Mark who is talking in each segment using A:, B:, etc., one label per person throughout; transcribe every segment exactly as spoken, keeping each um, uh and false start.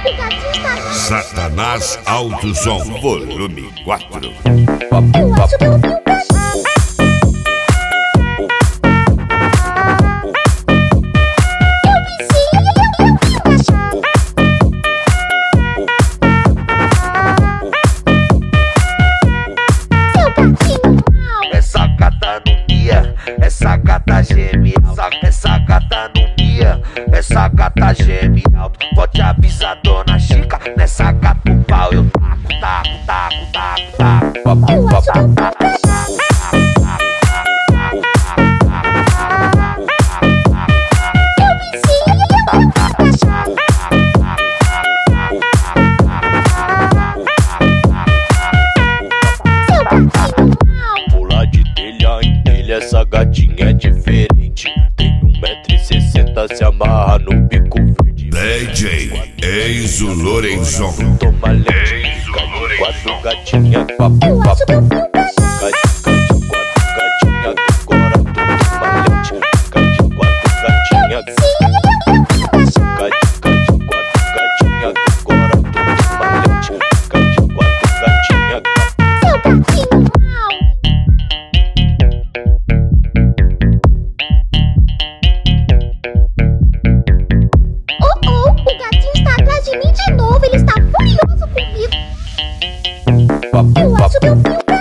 A: o gatinho está...
B: Satanás Alto Som, volume quatro.
A: Eu acho que eu vi o gatinho.
C: Essa gata não mia, essa gata geme, essa, essa gata não mia, essa gata geme alto. Pode avisar dona Chica, nessa gata o pau eu taco, taco, taco, taco, taco, taco, taco, taco. Pula de telha em telha, essa gatinha é diferente. Tem um metro e sessenta, se amarra no bico verde.
B: D J Enzo Lorenzon.
C: Toma leite, cai quatro gatinha, papo,
A: Eu acho que eu vi o
C: papo. Cai, cai de quatro gatinha, agora tu toma leite. Cai de quatro gatinha, cai, cai de quatro gatinha, agora tu toma leite. Cai de quatro gatinha.
A: seu gatinho mal. Oh, oh, o gatinho está atrás de mim de novo. Ele está furioso comigo. Eu acho que eu vi o gatinho.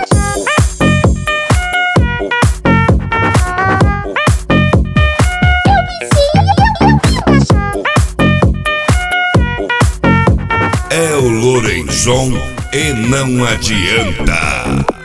B: É o Lorenzon e não adianta.